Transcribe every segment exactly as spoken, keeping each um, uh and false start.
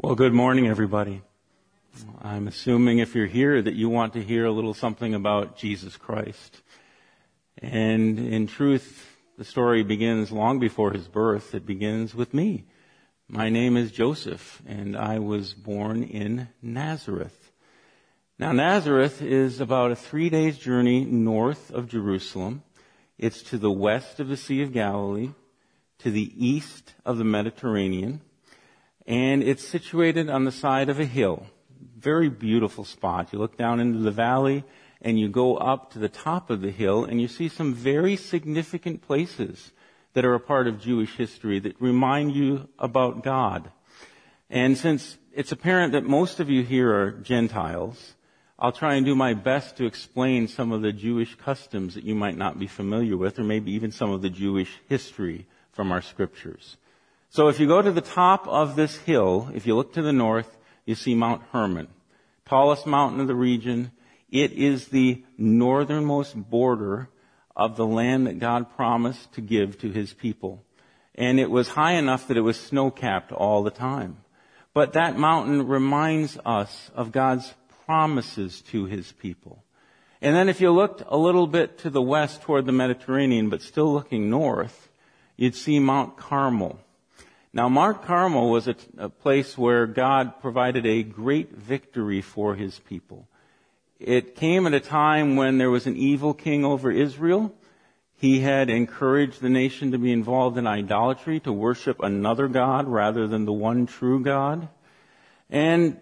Well, good morning, everybody. I'm assuming if you're here that you want to hear a little something about Jesus Christ. And in truth, the story begins long before his birth. It begins with me. My name is Joseph, and I was born in Nazareth. Now, Nazareth is about a three days journey north of Jerusalem. It's to the west of the Sea of Galilee, to the east of the Mediterranean. And it's situated on the side of a hill. Very beautiful spot. You look down into the valley and you go up to the top of the hill and you see some very significant places that are a part of Jewish history that remind you about God. And since it's apparent that most of you here are Gentiles, I'll try and do my best to explain some of the Jewish customs that you might not be familiar with, or maybe even some of the Jewish history from our scriptures. So if you go to the top of this hill, if you look to the north, you see Mount Hermon, tallest mountain of the region. It is the northernmost border of the land that God promised to give to his people. And it was high enough that it was snow-capped all the time. But that mountain reminds us of God's promises to his people. And then if you looked a little bit to the west toward the Mediterranean, but still looking north, you'd see Mount Carmel. Now, Mount Carmel was a, a place where God provided a great victory for his people. It came at a time when there was an evil king over Israel. He had encouraged the nation to be involved in idolatry, to worship another god rather than the one true God. And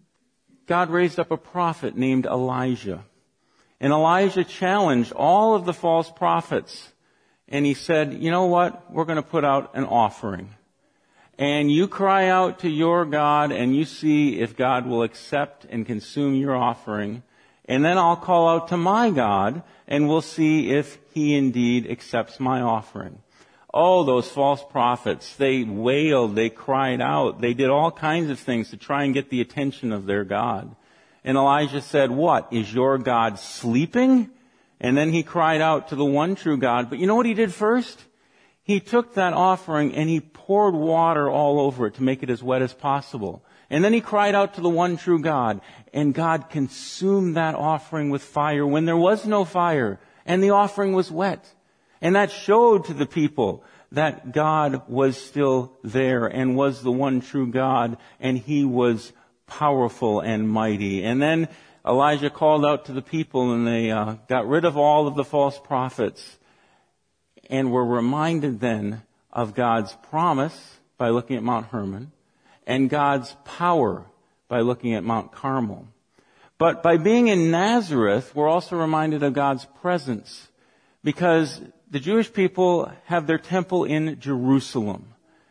God raised up a prophet named Elijah. And Elijah challenged all of the false prophets. And he said, you know what? We're going to put out an offering. And you cry out to your God and you see if God will accept and consume your offering. And then I'll call out to my God and we'll see if he indeed accepts my offering. Oh, those false prophets, they wailed, they cried out, they did all kinds of things to try and get the attention of their God. And Elijah said, what, is your God sleeping? And then he cried out to the one true God. But you know what he did first? He took that offering and he poured water all over it to make it as wet as possible. And then he cried out to the one true God, and God consumed that offering with fire when there was no fire, and the offering was wet. And that showed to the people that God was still there and was the one true God, and he was powerful and mighty. And then Elijah called out to the people, and they uh, got rid of all of the false prophets. And we're reminded then of God's promise by looking at Mount Hermon and God's power by looking at Mount Carmel. But by being in Nazareth, we're also reminded of God's presence because the Jewish people have their temple in Jerusalem.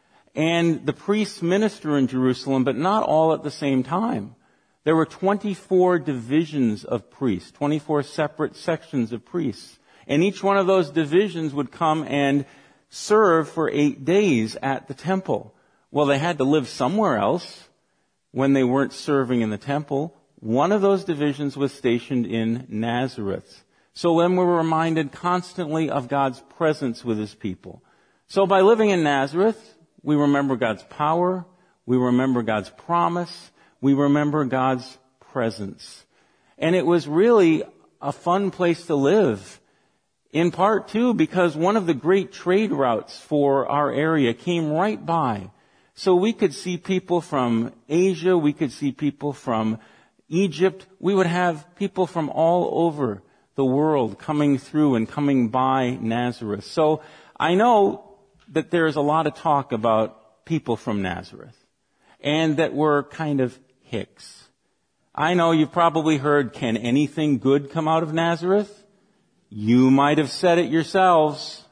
And the priests minister in Jerusalem, but not all at the same time. There were twenty-four divisions of priests, twenty-four separate sections of priests. And each one of those divisions would come and serve for eight days at the temple. Well, they had to live somewhere else when they weren't serving in the temple. One of those divisions was stationed in Nazareth. So then we're reminded constantly of God's presence with his people. So by living in Nazareth, we remember God's power, we remember God's promise, we remember God's presence. And it was really a fun place to live. In part, too, because one of the great trade routes for our area came right by. So we could see people from Asia, we could see people from Egypt. We would have people from all over the world coming through and coming by Nazareth. So I know that there's a lot of talk about people from Nazareth and that we're kind of hicks. I know you've probably heard, can anything good come out of Nazareth? You might have said it yourselves,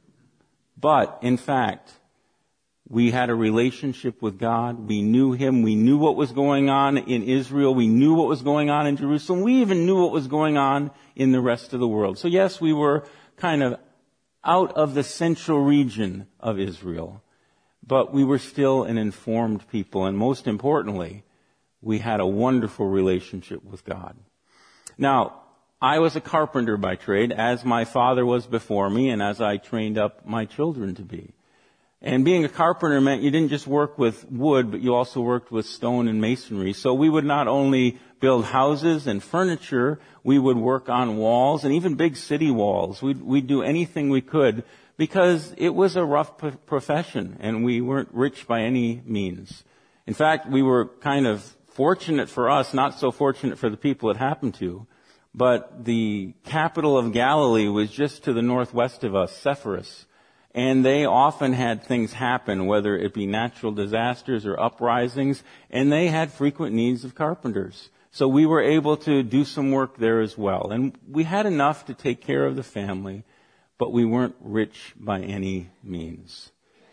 but in fact, we had a relationship with God. We knew him. We knew what was going on in Israel. We knew what was going on in Jerusalem. We even knew what was going on in the rest of the world. So yes, we were kind of out of the central region of Israel, but we were still an informed people. And most importantly, we had a wonderful relationship with God. Now, I was a carpenter by trade, as my father was before me, and as I trained up my children to be. And being a carpenter meant you didn't just work with wood, but you also worked with stone and masonry. So we would not only build houses and furniture, we would work on walls and even big city walls. We'd, we'd do anything we could because it was a rough p- profession and we weren't rich by any means. In fact, we were kind of fortunate for us, not so fortunate for the people it happened to, but the capital of Galilee was just to the northwest of us, Sepphoris. And they often had things happen, whether it be natural disasters or uprisings, and they had frequent needs of carpenters. So we were able to do some work there as well. And we had enough to take care of the family, but we weren't rich by any means.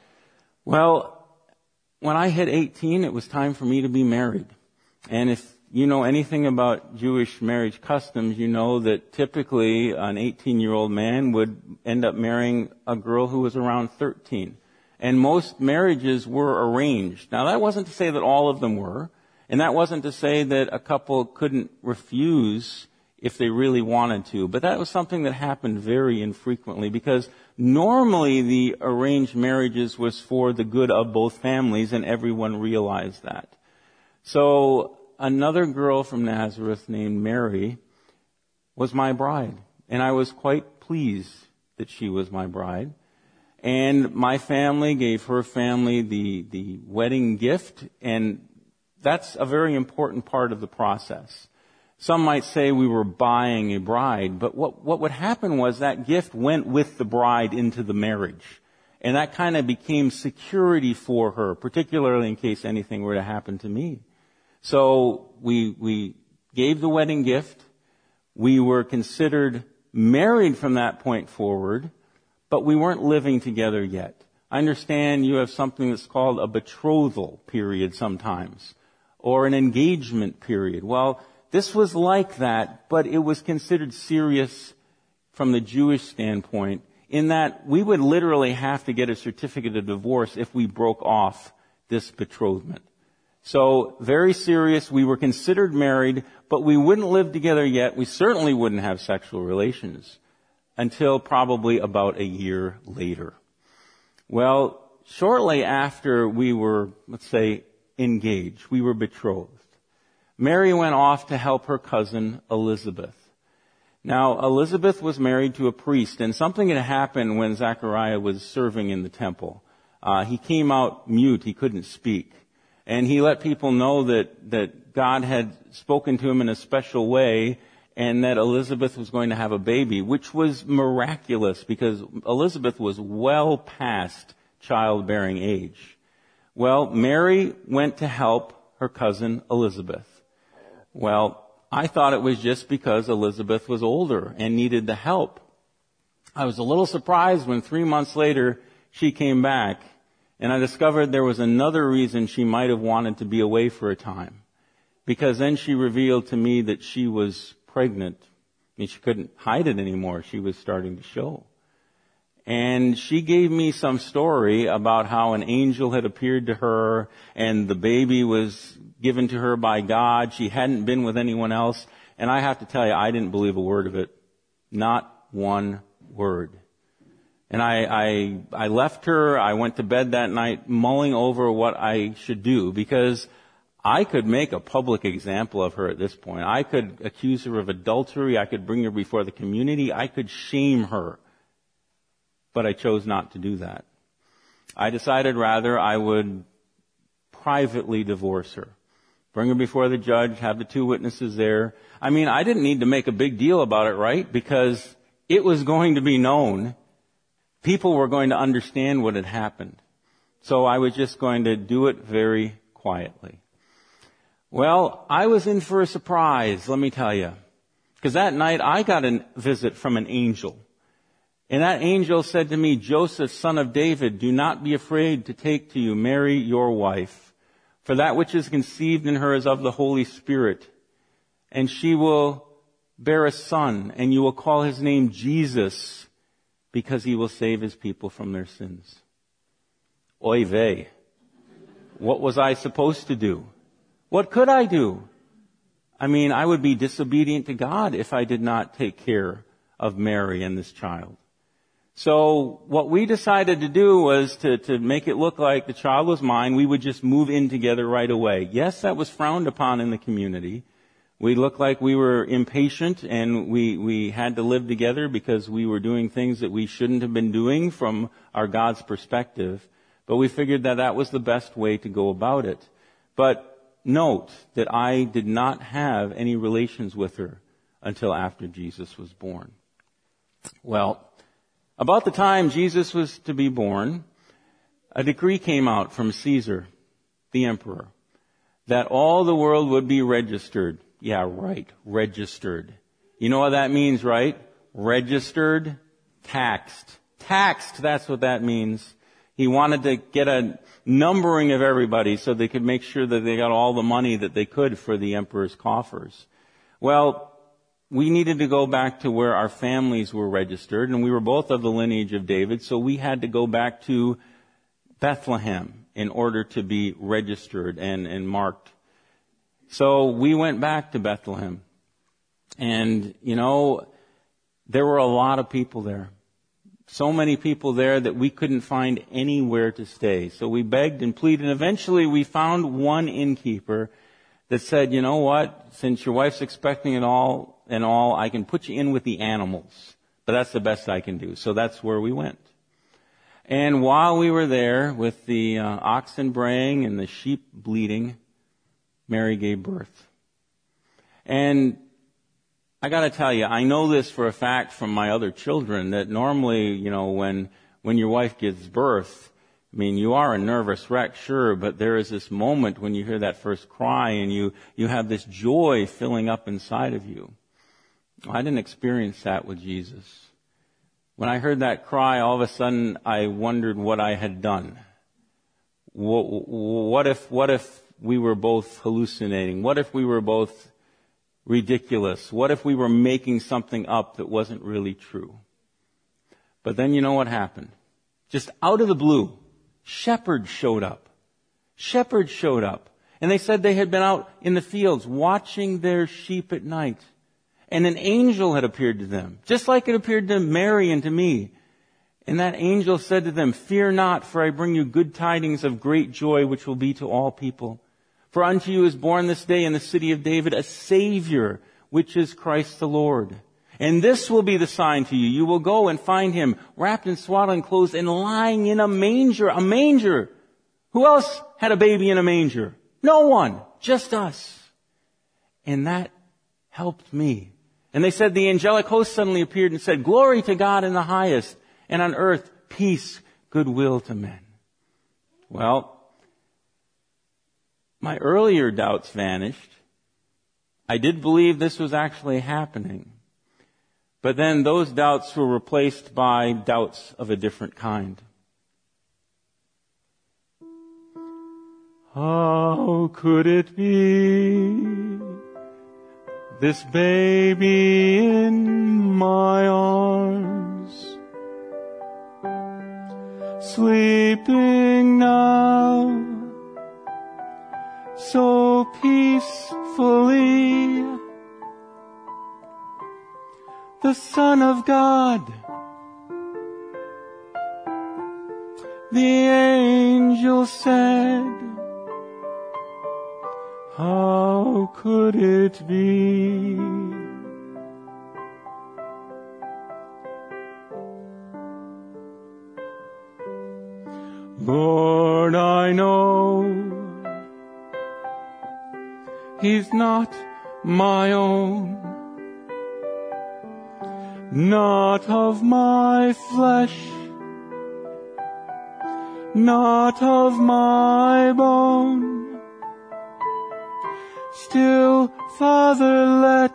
Well, when I hit eighteen, it was time for me to be married. And if you know anything about Jewish marriage customs, you know that typically an eighteen-year-old man would end up marrying a girl who was around thirteen. And most marriages were arranged. Now, that wasn't to say that all of them were, and that wasn't to say that a couple couldn't refuse if they really wanted to, but that was something that happened very infrequently because normally the arranged marriages was for the good of both families, and everyone realized that. So another girl from Nazareth named Mary was my bride, and I was quite pleased that she was my bride. And my family gave her family the, the wedding gift, and that's a very important part of the process. Some might say we were buying a bride, but what, what would happen was that gift went with the bride into the marriage. And that kind of became security for her, particularly in case anything were to happen to me. So we, we gave the wedding gift. We were considered married from that point forward, but we weren't living together yet. I understand you have something that's called a betrothal period sometimes, or an engagement period. Well, this was like that, but it was considered serious from the Jewish standpoint in that we would literally have to get a certificate of divorce if we broke off this betrothment. So, very serious. We were considered married, but we wouldn't live together yet. We certainly wouldn't have sexual relations until probably about a year later. Well, shortly after we were, let's say, engaged, we were betrothed, Mary went off to help her cousin Elizabeth. Now, Elizabeth was married to a priest, and something had happened when Zechariah was serving in the temple. Uh, he came out mute. He couldn't speak. And he let people know that, that God had spoken to him in a special way and that Elizabeth was going to have a baby, which was miraculous because Elizabeth was well past childbearing age. Well, Mary went to help her cousin Elizabeth. Well, I thought it was just because Elizabeth was older and needed the help. I was a little surprised when three months later she came back. And I discovered there was another reason she might have wanted to be away for a time. Because then she revealed to me that she was pregnant. I mean, she couldn't hide it anymore. She was starting to show. And she gave me some story about how an angel had appeared to her and the baby was given to her by God. She hadn't been with anyone else. And I have to tell you, I didn't believe a word of it. Not one word. And I, I, I left her, I went to bed that night mulling over what I should do because I could make a public example of her at this point. I could accuse her of adultery, I could bring her before the community, I could shame her. But I chose not to do that. I decided rather I would privately divorce her. Bring her before the judge, have the two witnesses there. I mean, I didn't need to make a big deal about it, right? Because it was going to be known. People were going to understand what had happened. So I was just going to do it very quietly. Well, I was in for a surprise, let me tell you. Because that night I got a visit from an angel. And that angel said to me, Joseph, son of David, do not be afraid to take to you Mary, your wife. For that which is conceived in her is of the Holy Spirit. And she will bear a son, and you will call his name Jesus, because he will save his people from their sins. Oy vey. What was I supposed to do? What could I do? I mean, I would be disobedient to God if I did not take care of Mary and this child. So what we decided to do was to, to make it look like the child was mine. We would just move in together right away. Yes, that was frowned upon in the community. We looked like we were impatient and we, we had to live together because we were doing things that we shouldn't have been doing from our God's perspective. But we figured that that was the best way to go about it. But note that I did not have any relations with her until after Jesus was born. Well, about the time Jesus was to be born, a decree came out from Caesar, the emperor, that all the world would be registered. Yeah, right, registered. You know what that means, right? Registered, taxed. Taxed, that's what that means. He wanted to get a numbering of everybody so they could make sure that they got all the money that they could for the emperor's coffers. Well, we needed to go back to where our families were registered, and we were both of the lineage of David, so we had to go back to Bethlehem in order to be registered and, and marked. So we went back to Bethlehem. And, you know, there were a lot of people there. So many people there that we couldn't find anywhere to stay. So we begged and pleaded, and eventually we found one innkeeper that said, you know what, since your wife's expecting it all and all, I can put you in with the animals. But that's the best I can do. So that's where we went. And while we were there with the uh, oxen braying and the sheep bleating, Mary gave birth. And I got to tell you, I know this for a fact from my other children that normally, you know, when when your wife gives birth, I mean, you are a nervous wreck, sure, but there is this moment when you hear that first cry and you you have this joy filling up inside of you. I didn't experience that with Jesus. When I heard that cry, all of a sudden I wondered what I had done. What, what if what if we were both hallucinating? What if we were both ridiculous? What if we were making something up that wasn't really true? But then you know what happened? Just out of the blue, shepherds showed up. Shepherds showed up. And they said they had been out in the fields watching their sheep at night. And an angel had appeared to them, just like it appeared to Mary and to me. And that angel said to them, "Fear not, for I bring you good tidings of great joy, which will be to all people. For unto you is born this day in the city of David a Savior, which is Christ the Lord. And this will be the sign to you. You will go and find him wrapped in swaddling clothes and lying in a manger." A manger. Who else had a baby in a manger? No one. Just us. And that helped me. And they said the angelic host suddenly appeared and said, "Glory to God in the highest, and on earth peace, goodwill to men." Well, my earlier doubts vanished. I did believe this was actually happening. But then those doubts were replaced by doubts of a different kind. How could it be? This baby in my arms, sleeping now, so peacefully, the Son of God, the angel said, how could it be? Lord, I know he's not my own, not of my flesh, not of my bone. Still, Father, let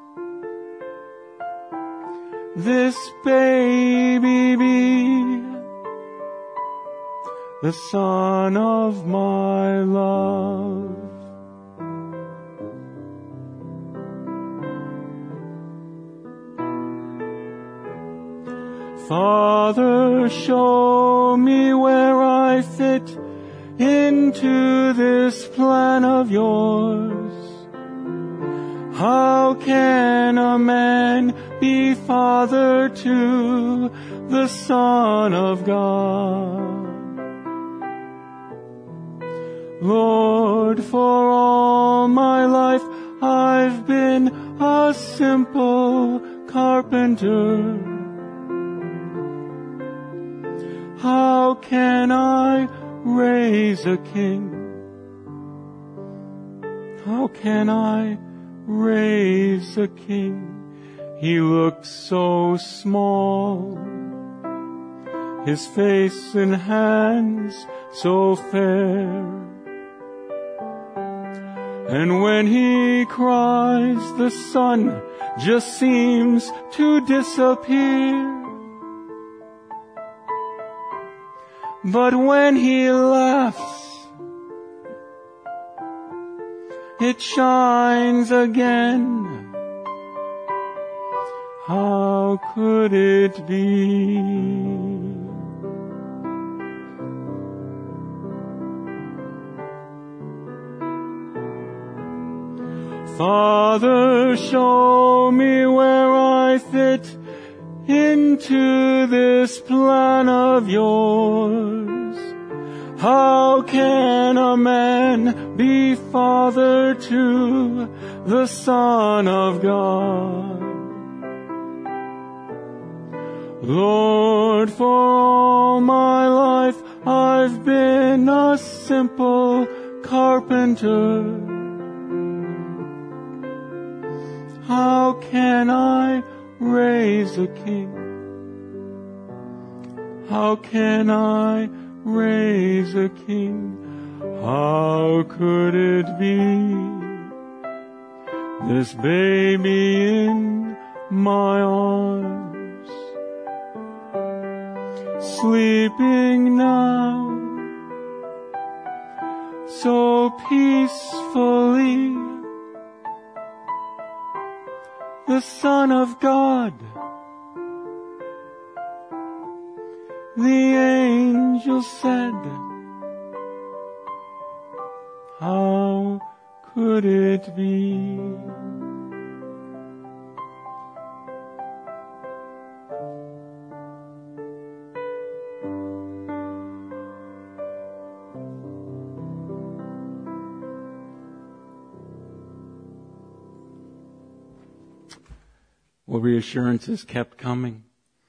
this baby be the son of my love. Father, show me where I fit into this plan of yours. How can a man be Father to the Son of God. Lord, for all my life I've been a simple carpenter. How can I raise a king? How can I raise a king? He looks so small, his face and hands so fair. And when he cries, the sun just seems to disappear. But when he laughs, it shines again. How could it be? Father, show me where I fit into this plan of yours. How can a man be father to the Son of God? Lord, for all my life I've been a simple carpenter. How can I raise a king? How can I raise a king? How could it be? This baby in my arms, sleeping now so peacefully, the Son of God. The angel said, how could it be? Well, reassurances kept coming.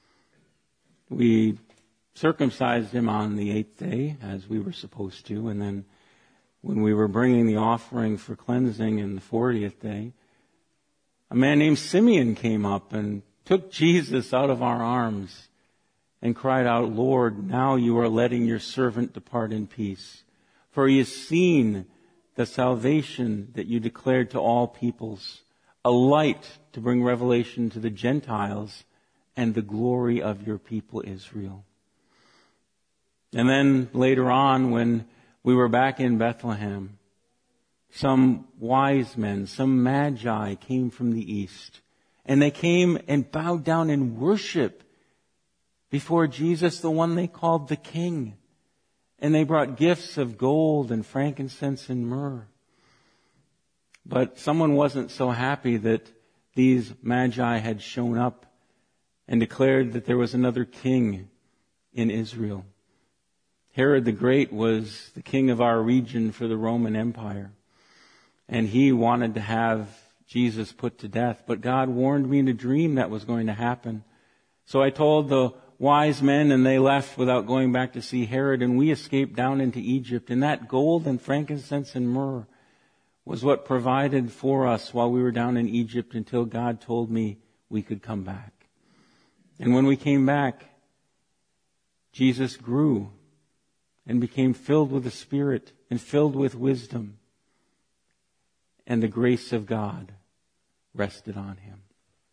We circumcised him on the eighth day, as we were supposed to, and then when we were bringing the offering for cleansing in the fortieth day, a man named Simeon came up and took Jesus out of our arms and cried out, Lord, now you are letting your servant depart in peace, for he has seen the salvation that you declared to all peoples, a light to bring revelation to the Gentiles and the glory of your people Israel. And then later on, when we were back in Bethlehem, some wise men, some magi came from the east, and they came and bowed down in worship before Jesus, the one they called the King. And they brought gifts of gold and frankincense and myrrh. But someone wasn't so happy that these magi had shown up and declared that there was another king in Israel. Herod the Great was the king of our region for the Roman Empire. And he wanted to have Jesus put to death. But God warned me in a dream that was going to happen. So I told the wise men, and they left without going back to see Herod, and we escaped down into Egypt. And that gold and frankincense and myrrh was what provided for us while we were down in Egypt until God told me we could come back. And when we came back, Jesus grew and became filled with the Spirit and filled with wisdom. And the grace of God rested on him.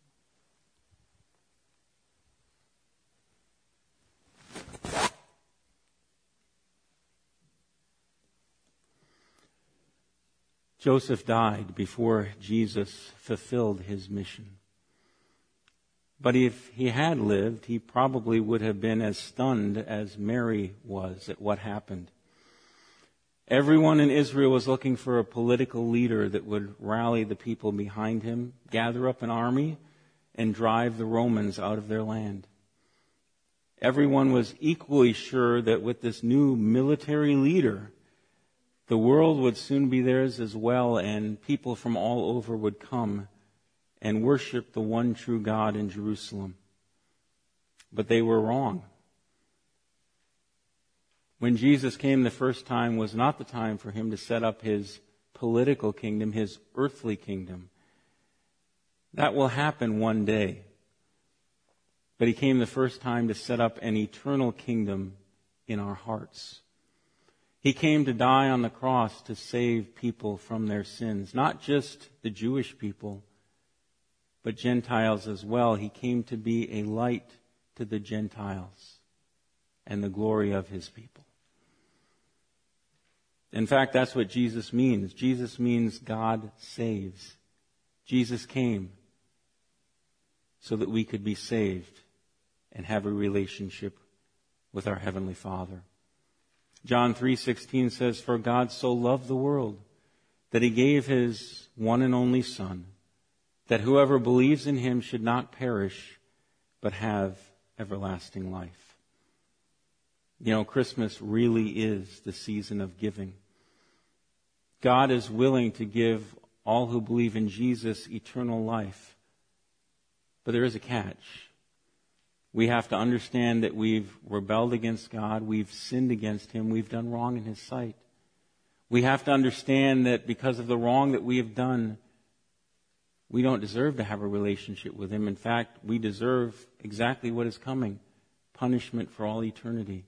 Joseph died before Jesus fulfilled his mission. But if he had lived, he probably would have been as stunned as Mary was at what happened. Everyone in Israel was looking for a political leader that would rally the people behind him, gather up an army, and drive the Romans out of their land. Everyone was equally sure that with this new military leader, the world would soon be theirs as well, and people from all over would come and worship the one true God in Jerusalem. But they were wrong. When Jesus came the first time was not the time for him to set up his political kingdom, his earthly kingdom. That will happen one day. But he came the first time to set up an eternal kingdom in our hearts. He came to die on the cross to save people from their sins, not just the Jewish people, but Gentiles as well. He came to be a light to the Gentiles and the glory of his people. In fact, that's what Jesus means. Jesus means God saves. Jesus came so that we could be saved and have a relationship with our Heavenly Father. John three sixteen says, "For God so loved the world that he gave his one and only Son, that whoever believes in him should not perish, but have everlasting life." You know, Christmas really is the season of giving. God is willing to give all who believe in Jesus eternal life. But there is a catch. We have to understand that we've rebelled against God, we've sinned against him, we've done wrong in his sight. We have to understand that because of the wrong that we have done, we don't deserve to have a relationship with him. In fact, we deserve exactly what is coming, punishment for all eternity.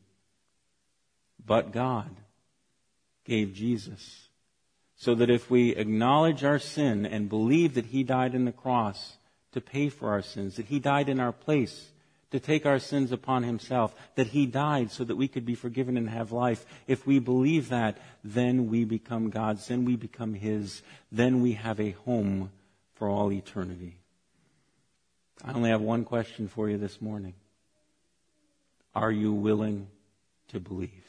But God gave Jesus so that if we acknowledge our sin and believe that he died on the cross to pay for our sins, that he died in our place to take our sins upon himself, that he died so that we could be forgiven and have life. If we believe that, then we become God's, then we become his, then we have a home for all eternity. I only have one question for you this morning. Are you willing to believe?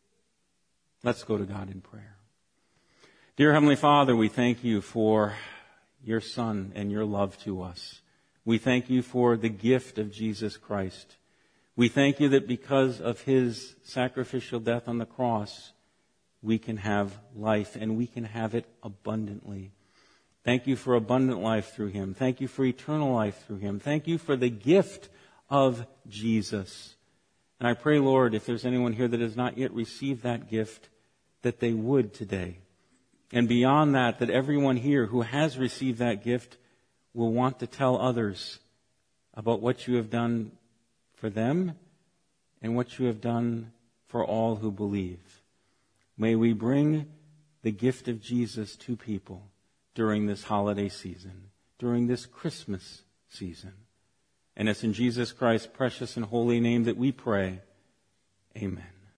Let's go to God in prayer. Dear Heavenly Father, we thank you for your Son and your love to us. We thank you for the gift of Jesus Christ. We thank you that because of his sacrificial death on the cross, we can have life and we can have it abundantly. Thank you for abundant life through him. Thank you for eternal life through him. Thank you for the gift of Jesus. And I pray, Lord, if there's anyone here that has not yet received that gift, that they would today. And beyond that, that everyone here who has received that gift will want to tell others about what you have done for them and what you have done for all who believe. May we bring the gift of Jesus to people during this holiday season, during this Christmas season. And it's in Jesus Christ's precious and holy name that we pray. Amen.